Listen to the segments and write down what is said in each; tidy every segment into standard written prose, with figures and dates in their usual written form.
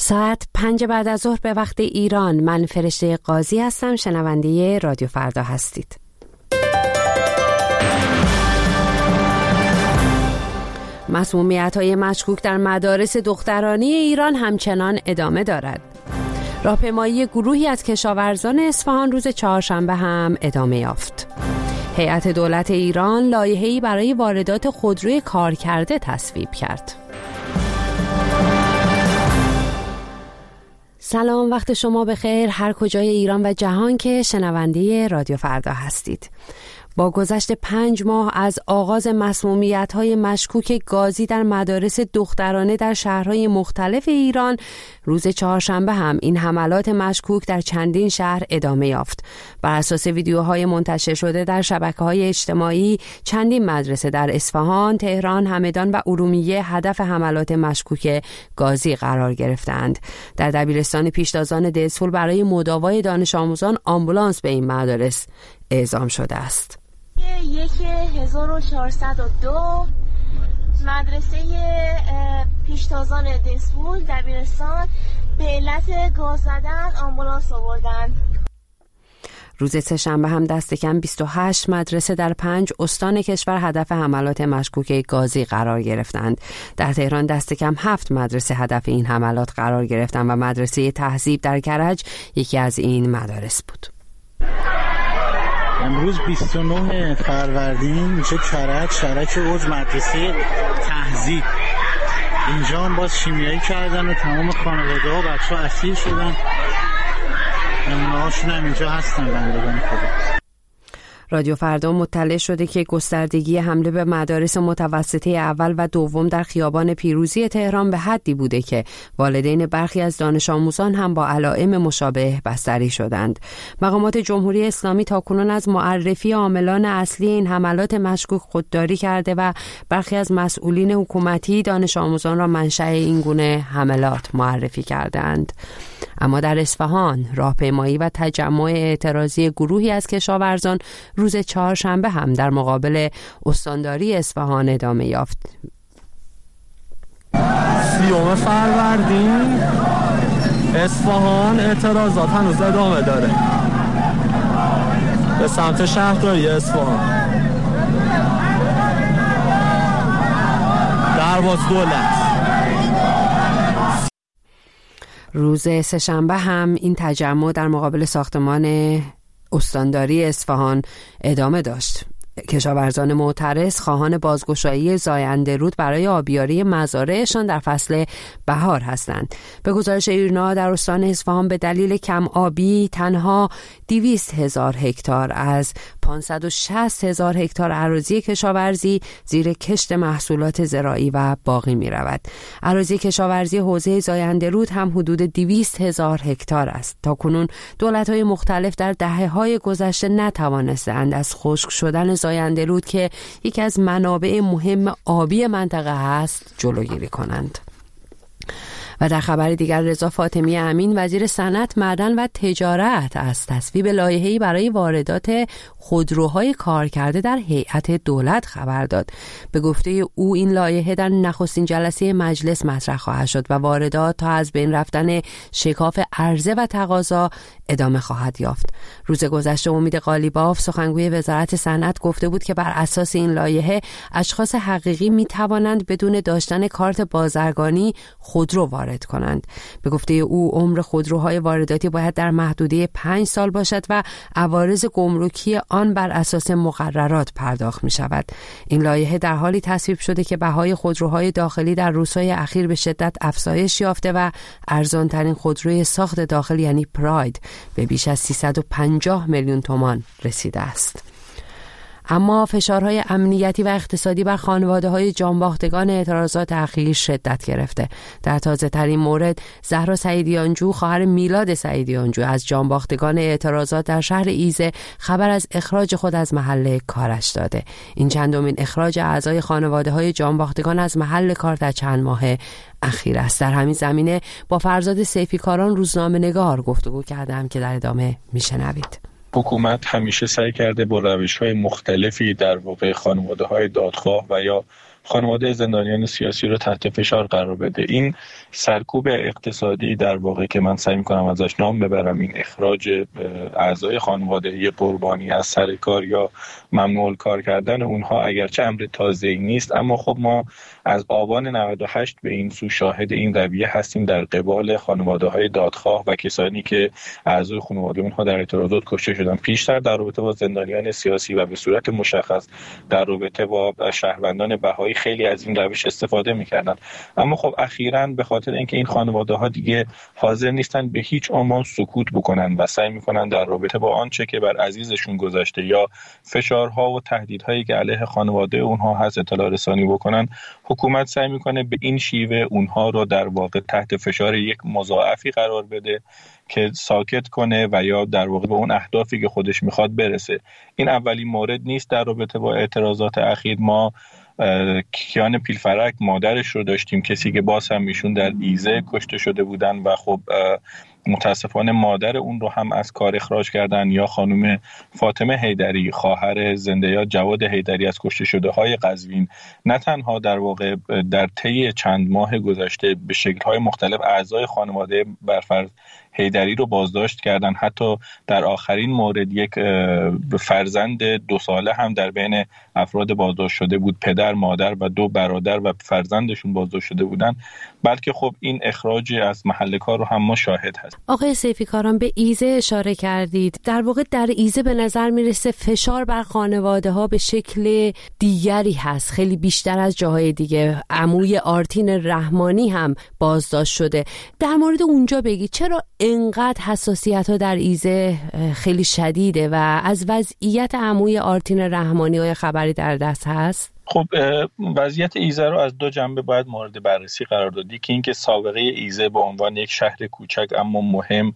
ساعت 5 بعد از ظهر به وقت ایران. من فرشته قاضی هستم. شنونده رادیو فردا هستید. مسمومیت‌های مشکوک در مدارس دخترانه ایران همچنان ادامه دارد. راهپیمایی گروهی از کشاورزان اصفهان روز چهارشنبه هم ادامه یافت. هیئت دولت ایران لایحه‌ای برای واردات خودروی کارکرده تصویب کرد. سلام، وقت شما بخیر هر کجای ایران و جهان که شنونده رادیو فردا هستید. با گذشت 5 ماه از آغاز مسمومیت‌های مشکوک گازی در مدارس دخترانه در شهرهای مختلف ایران، روز چهارشنبه هم این حملات مشکوک در چندین شهر ادامه یافت. بر اساس ویدیوهای منتشر شده در شبکه‌های اجتماعی، چندین مدرسه در اصفهان، تهران، همدان و ارومیه هدف حملات مشکوک گازی قرار گرفتند. در دبیرستان پیشتازان دهسفول برای مداوای دانش آموزان آمبولانس به این مدارس اعزام شده است. 1402 مدرسه پیشتازان دهسفول دبیرستان به علت گاز زدن آمبولانس آوردند. روز سه‌شنبه هم دست کم 28 مدرسه در 5 استان کشور هدف حملات مشکوک گازی قرار گرفتند. در تهران دست کم 7 مدرسه هدف این حملات قرار گرفتند و مدرسه تهذیب در کرج یکی از این مدارس بود. امروز 29 فروردین میشه کرج، شرک اوج مدرسه تهذیب. اینجا هم باز شیمیایی کردن و تمام خانواده ها بچه ها اسیر شدن. نمونه هاشون هم اینجا هستن بندگان خدا. رادیو فردا مطلع شده که گستردگی حمله به مدارس متوسطه اول و دوم در خیابان پیروزی تهران به حدی بوده که والدین برخی از دانش آموزان هم با علائم مشابه بستری شدند. مقامات جمهوری اسلامی تاکنون از معرفی عاملان اصلی این حملات مشکوک خودداری کرده و برخی از مسئولین حکومتی دانش آموزان را منشأ این گونه حملات معرفی کردند. اما در اصفهان راهپیمایی و تجمع اعتراضی گروهی از کشاورزان روز چهارشنبه هم در مقابل استانداری اصفهان ادامه یافت. 30 فروردین اصفهان اعتراضات هنوز ادامه داره به سمت شهرداری اصفهان. درواز دولت. روز سه‌شنبه هم این تجمع در مقابل ساختمان استانداری اصفهان ادامه داشت. کشاورزان معترض خواهان بازگشایی زاینده رود برای آبیاری مزارعشان در فصل بهار هستند. به گزارش ایرنا در استان اصفهان به دلیل کم آبی تنها 200,000 هکتار از 560,000 هکتار اراضی کشاورزی زیر کشت محصولات زراعی و باقی می رود. اراضی کشاورزی حوزه زاینده رود هم حدود 200,000 هکتار است. تاکنون دولت‌های مختلف در دهه‌های گذشته نتوانستند از خشک شدن زاینده رود که یکی از منابع مهم آبی منطقه است جلوگیری کنند. و در خبر دیگر رضا فاطمی امین وزیر صنعت، معدن و تجارت از تصویب لایحه‌ای برای واردات خودروهای کارکرده در هیئت دولت خبر داد. به گفته او این لایحه در نخستین جلسه مجلس مطرح خواهد شد و واردات تا از بین رفتن شکاف عرضه و تقاضا ادامه خواهد یافت. روز گذشته امید قالیباف سخنگوی وزارت صنعت گفته بود که بر اساس این لایحه اشخاص حقیقی می توانند بدون داشتن کارت بازرگانی خودرو وارد کنند. به گفته او عمر خودروهای وارداتی باید در محدوده 5 سال باشد و عوارض گمرکی آن بر اساس مقررات پرداخت می شود. این لایحه در حالی تصویب شده که بهای خودروهای داخلی در روزهای اخیر به شدت افزایش یافته و ارزان‌ترین خودروی ساخت داخل یعنی پراید به بیش از 350 میلیون تومان رسیده است. اما فشارهای امنیتی و اقتصادی بر خانواده‌های جانباختگان اعتراضات اخیر شدت گرفته. در تازه‌ترین مورد زهرا سعیدیانجو خواهر میلاد سعیدیانجو از جانباختگان اعتراضات در شهر ایزه خبر از اخراج خود از محل کارش داده. این چندمین اخراج اعضای خانواده‌های جانباختگان از محل کار در چند ماه اخیر است. در همین زمینه با فرزاد سیفیکاران روزنامه‌نگار گفتگو کردم که در ادامه میشنوید. حکومت همیشه سعی کرده با روش‌های مختلفی در واقع خانواده‌های دادخواه و یا خانواده زندانیان سیاسی رو تحت فشار قرار بده. این سرکوب اقتصادی در واقع که من سعی می‌کنم ازش نام ببرم، این اخراج اعضای خانواده قربانی از سر کار یا ممنوع کار کردن اونها، اگرچه امر تازه‌ای نیست، اما خب ما از آبان 98 به این سو شاهد این رویه هستیم در قبال خانواده‌های دادخواه و کسانی که اعضای خانواده اونها در اعتراضات کشته شدن، پیشتر در رابطه با زندانیان سیاسی و به صورت مشخص در رابطه با شهروندان بهایی خیلی از این روش استفاده می‌کردن. اما خب اخیراً به خاطر اینکه این خانواده‌ها دیگه حاضر نیستن به هیچ عنوان سکوت بکنن و سعی می‌کنن در رابطه با آنچه که بر عزیزشون گذشته یا فشارها و تهدیدهایی که علیه خانواده اونها هست اطلاع رسانی بکنن، حکومت سعی می‌کنه به این شیوه اونها رو در واقع تحت فشار یک مضاعفی قرار بده که ساکت کنه و یا در واقع به اون اهدافی که خودش میخواد برسه. این اولین مورد نیست. در رابطه با اعتراضات اخیر ما کیان پیلفرک مادرش رو داشتیم، کسی که باز هم ایشون در ایزه کشته شده بودن و خب متاسفانه مادر اون رو هم از کار اخراج کردن، یا خانم فاطمه حیدری خواهر زنده یاد جواد حیدری از کشته شده های قزوین، نه تنها در واقع در طی چند ماه گذشته به شکل‌های مختلف اعضای خانواده برفرض حیدری رو بازداشت کردن، حتی در آخرین مورد یک فرزند 2 ساله هم در بین افراد بازداشت شده بود، پدر، مادر و 2 برادر و فرزندشون بازداشت شده بودن. بلکه خب این اخراج از محل کار رو هم ما شاهد هست. آقای سیفیکاران به ایزه اشاره کردید. در واقع در ایزه به نظر میرسه فشار بر خانواده ها به شکل دیگری هست، خیلی بیشتر از جاهای دیگه. عموی آرتین رحمانی هم بازداشت شده. در مورد اونجا بگید چرا اینقدر حساسیت ها در ایزه خیلی شدیده و از وضعیت عموی آرتین رحمانی های خبری در دست هست؟ خب وضعیت ایزه رو از 2 جنبه باید مورد بررسی قرار دادی که اینکه سابقه ایزه به عنوان یک شهر کوچک اما مهم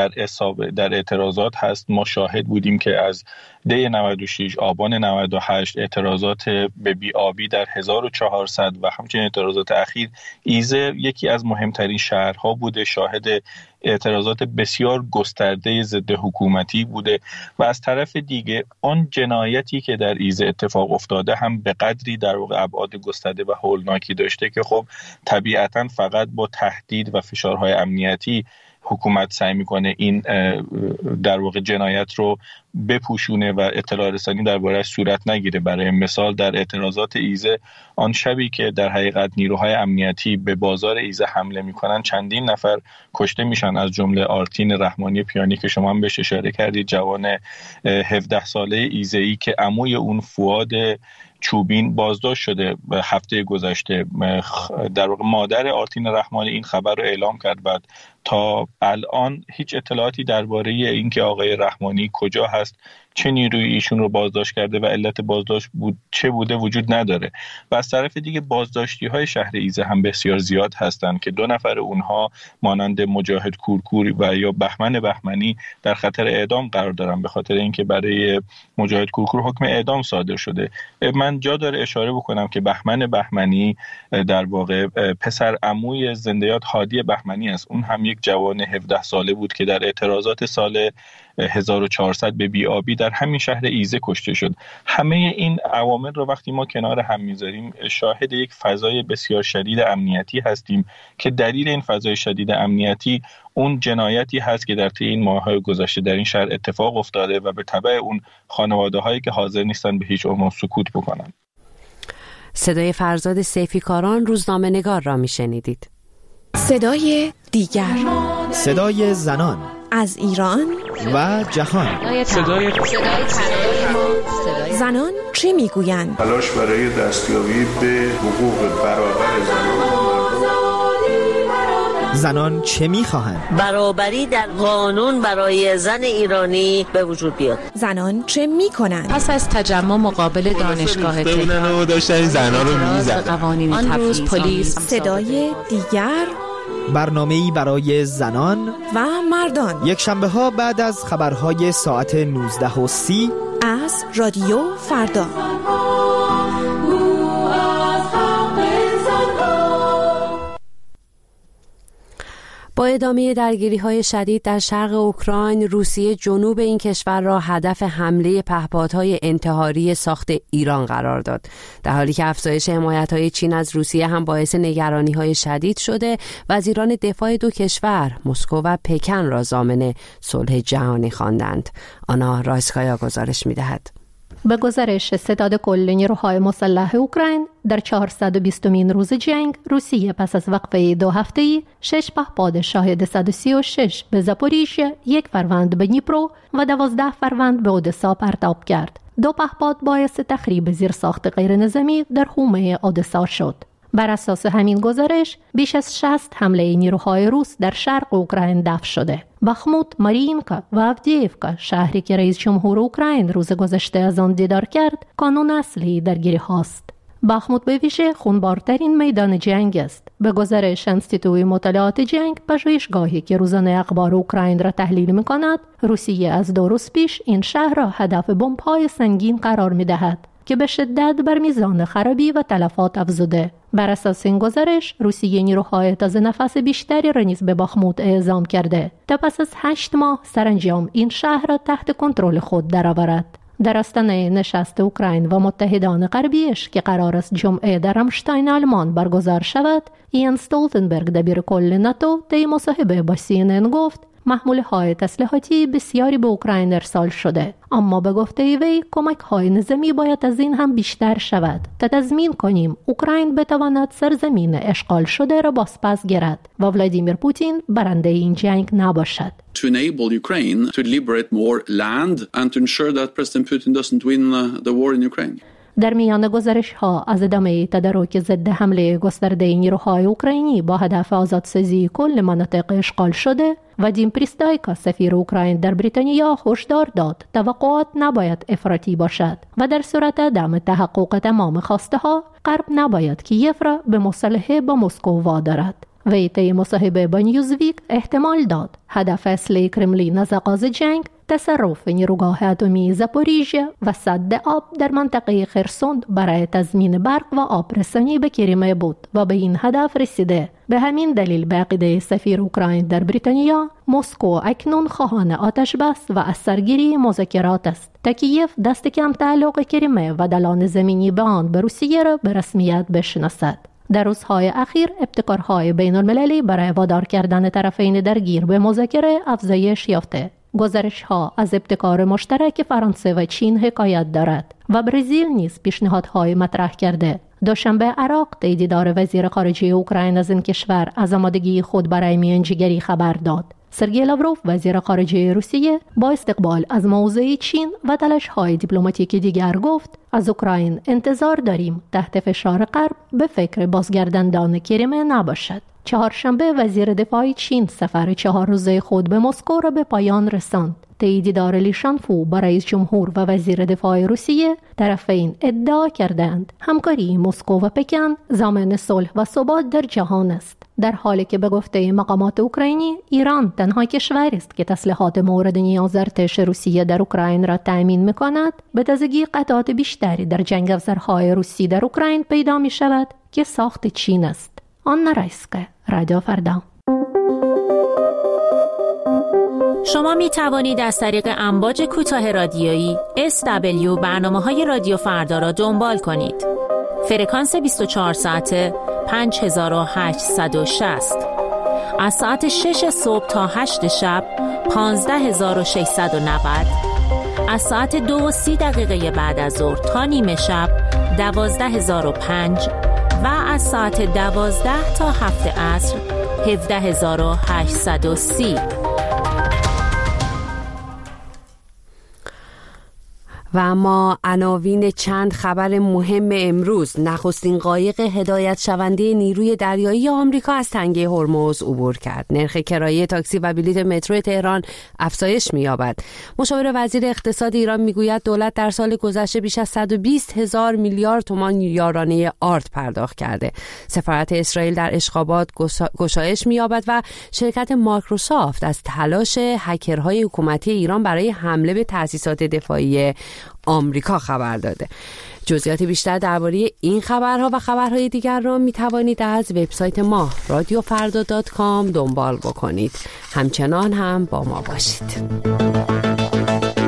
در اعتراضات هست. ما شاهد بودیم که از دی 96 آبان 98 اعتراضات به بی‌آبی در 1400 و همچنین اعتراضات اخیر، ایزه یکی از مهمترین شهرها بوده، شاهد اعتراضات بسیار گسترده ضد حکومتی بوده و از طرف دیگه آن جنایتی که در ایزه اتفاق افتاده هم به قدری در واقع ابعاد گسترده و هولناکی داشته که خب طبیعتاً فقط با تهدید و فشارهای امنیتی حکومت سعی میکنه این در واقع جنایت رو بپوشونه و اطلاع رسانی درباره‌اش صورت نگیره. برای مثال در اعتراضات ایزه آن شبی که در حقیقت نیروهای امنیتی به بازار ایزه حمله میکنن چندین نفر کشته میشن، از جمله آرتین رحمانی پیانی که شما هم بهش اشاره کردید، جوان 17 ساله ایزه‌ای که عموی اون فؤاد چوبین بازداشت شده هفته گذشته. در واقع مادر آرتین رحمانی این خبر رو اعلام کرد. بعد تا الان هیچ اطلاعاتی درباره اینکه آقای رحمانی کجا هست، چه نیروی ایشون رو بازداشت کرده و علت بازداشت چه بوده وجود نداره. و از طرف دیگه بازداشتی های شهر ایزه هم بسیار زیاد هستند که 2 نفر اونها مانند مجاهد کورکور و یا بهمن بهمنی در خطر اعدام قرار دارن، به خاطر اینکه برای مجاهد کورکور حکم اعدام صادر شده. من جا داره اشاره بکنم که بهمن بهمنی در واقع پسر عموی زنده یاد هادی بهمنی است. اون هم یک جوان 17 ساله بود که در اعتراضات سال 1400 به بی‌آبی در همین شهر ایزه کشته شد. همه این عوامل رو وقتی ما کنار هم میذاریم شاهد یک فضای بسیار شدید امنیتی هستیم که دلیل این فضای شدید امنیتی اون جنایتی هست که در طی این ماه‌های گذشته در این شهر اتفاق افتاده و به تبع اون خانواده‌هایی که حاضر نیستن به هیچ عنوان سکوت بکنن. صدای فرزاد سیفیکاران روزنامه‌نگار را میشنیدید. صدای دیگر، صدای زنان از ایران و جهان. صدای زنان چه میگویند؟ تلاش برای دستیابی به حقوق برابر زنان چه میخواهند؟ برابری در قانون برای زن ایرانی به وجود بیاد. زنان چه میکنند؟ پس از تجمع مقابل دانشگاه تهران داشتن زنان رو میزدن. آن روز پلیس. صدای دیگر، برنامه‌ای برای زنان و مردان، یک شنبه ها بعد از خبرهای ساعت 19:30 از رادیو فردا. با ادامه درگیری‌های شدید در شرق اوکراین، روسیه جنوب این کشور را هدف حمله پهپادهای انتحاری ساخت ایران قرار داد، در حالی که افزایش حمایت‌های چین از روسیه هم باعث نگرانی‌های شدید شده. وزیران دفاع دو کشور مسکو و پکن را ضامن صلح جهانی خواندند. آنا رایسکایا گزارش می‌دهد. به گزارش ستاد کل نیروهای مسلح اوکراین، در 420مین روز جنگ، روسیه پس از وقفه 2 هفته‌ای 6 پهپاد شاهد 136 به زاپوریژیه، 1 فروند به دنیپرو و 12 فروند به اودسا پرتاب کرد. 2 پهپاد باعث تخریب زیرساخت غیرنظامی در حومه اودسا شد. بر اساس همین گزارش، بیش از 60 حمله نیروهای روس در شرق اوکراین دفع شده. بخموت، مارینکا و آودییفکا، شهری که رئیس جمهور اوکراین روز گذشته از آن دیدار کرد، کانون اصلی درگیری هاست. بخموت به ویژه خونبارترین میدان جنگ است. به گزارش انستیتوی مطالعات جنگ، پژوهشگاهی که روزانه اخبار اوکراین را تحلیل می‌کند، روسیه از 2 روز پیش این شهر را هدف بمب‌های سنگین قرار می‌دهد که به شدت بر میزان خرابی و تلفات افزوده. بر اساس این گزارش، روسیه نیروهای تازه نفس بیشتری را نیز به باخموت اعزام کرده تا پس از 8 ماه سرانجام این شهر را تحت کنترل خود درآورد. در آستانه نشست اوکراین و متحدان غربیش که قرار است جمعه در رامشتاین آلمان برگزار شود، یان استولتنبرگ دبیر کل ناتو طی مصاحبه با CNN گفت محموله‌های تسلیحاتی بسیاری به اوکراین ارسال شده، اما به گفته وی کمک‌های نظامی باید از این هم بیشتر شود تا تضمین کنیم اوکراین بتواند سرزمین اشغال شده را بازپس گیرد و ولادیمیر پوتین برنده این جنگ نباشد. To enable Ukraine to liberate more land and to ensure that President Putin doesn't win the war in Ukraine. در میان گزارش‌ها از ادامه تدارک ضد حمله گسترده نیروهای اوکراینی با هدف آزادسازی کل مناطق اشغال شده، وادیم پریستایکا سفیر اوکراین در بریتانیا هشدار داد توقعات نباید افراطی باشد و در صورت عدم تحقق تمام خواسته‌ها، غرب نباید کیف را به مصالحه با مسکو وادارد. وی طی مصاحبه با نیوزویک احتمال داد هدف اصلی کرملین از آغاز جنگ تصرف نیروگاه اتمی زاپوریژیه و سد آب در منطقه خرسون برای تضمین برق و آب رسانی به کریمه بود و به این هدف رسیده. به همین دلیل به عقیده سفیر اوکراین در بریتانیا، مسکو اکنون خواهان آتش بس و از سرگیری مذاکرات است تا کیف دست کم تعلق کریمه و دلان زمینی به آن به روسیه را به رسمیت بشناسد. در روزهای اخیر ابتکارهای بین المللی برای وادار کردن طرفین درگیر به مذاکره افزایش یافته. گزارش‌ها از ابتکار مشترک فرانسه و چین حکایت دارد و برزیل نیز پیشنهادهای مطرح کرده. دوشنبه عراق طی دیدار وزیر خارجه اوکراین از این کشور از آمادگی خود برای میانجیگری خبر داد. سرگئی لاوروف وزیر خارجه روسیه با استقبال از موضع چین و تلاش‌های دیپلماتیکی دیگر گفت از اوکراین انتظار داریم تحت فشار غرب به فکر بازگرداندن کریمه نباشد. چهارشنبه وزیر دفاع چین سفر 4 روزه خود به مسکو را به پایان رساند. طی دیدار لی شانفو با رئیس جمهور و وزیر دفاع روسیه، طرفین ادعا کردند همکاری مسکو و پکن ضامن صلح و ثبات در جهان است، در حالی که به گفته مقامات اوکراینی، ایران تنها کشوری است که تسلیحات مورد نیاز ارتش روسیه در اوکراین را تأمین می‌کند. به تازگی قطعات بیشتری در جنگ افزارهای روسی در اوکراین پیدا می‌شود که ساخت چین است. آنا رایسکایا، رادیو فردا. شما می توانید از طریق امواج کوتاه رادیویی SW برنامه‌های رادیو فردا را دنبال کنید. فرکانس 24 ساعته 5860. از ساعت 6 صبح تا 8 شب 15690. از ساعت 2:30 بعد از ظهر تا نیمه شب 12005 و از ساعت 12 تا 7 عصر 17830. و اما عناوین چند خبر مهم امروز. نخستین قایق هدایت شونده نیروی دریایی آمریکا از تنگه هرمز عبور کرد. نرخ کرایه تاکسی و بلیط مترو تهران افزایش می‌یابد. مشاور وزیر اقتصاد ایران میگوید دولت در سال گذشته بیش از 120,000 میلیارد تومان یارانه آرد پرداخت کرده. سفارت اسرائیل در اشخابات گشایش می‌یابد و شرکت مایکروسافت از تلاش هکرهای حکومتی ایران برای حمله به تأسیسات دفاعی آمریکا خبر داده. جزئیات بیشتر درباره این خبرها و خبرهای دیگر را می توانید از وبسایت ما radiofarda.com دنبال بکنید. همچنان هم با ما باشید.